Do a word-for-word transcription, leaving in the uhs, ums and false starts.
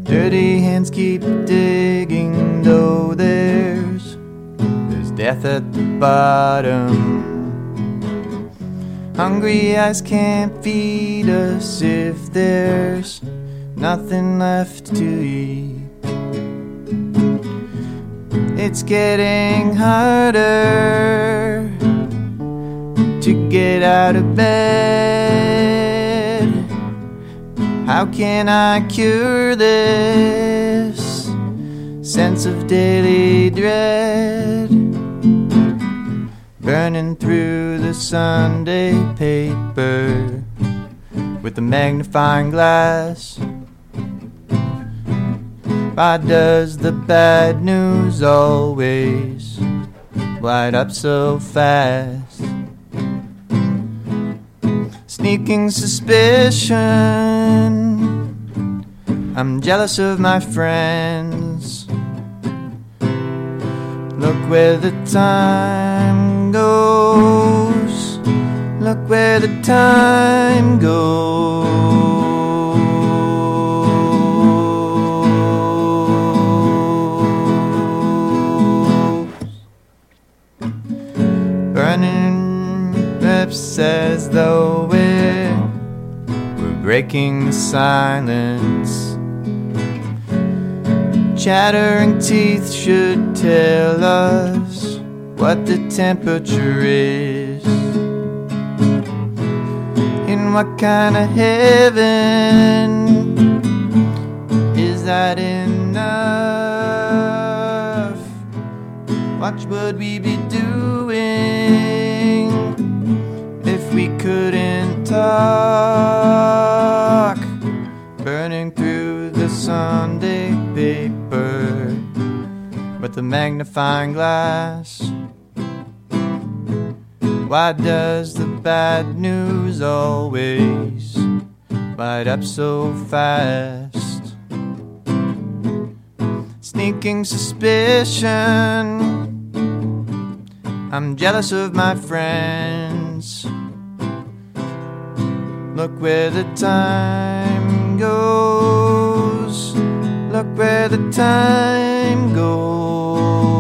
Dirty hands keep digging, though there's there's death at the bottom. Hungry eyes can't feed us if there's nothing left to eat. It's getting harder to get out of bed. How can I cure this sense of daily dread? Burning through the Sunday paper with a magnifying glass. Why does the bad news always light up so fast? Sneaking suspicion, I'm jealous of my friends. Look where the time goes. Look where the time goes. Burning lips as though we're, we're breaking the silence. Chattering teeth should tell us what the temperature is. In what kind of heaven is that enough? What would we be doing if we couldn't talk? Burning through the Sunday paper with a magnifying glass. Why does the bad news always light up so fast? Sneaking suspicion, I'm jealous of my friends. Look where the time goes. Look where the time goes.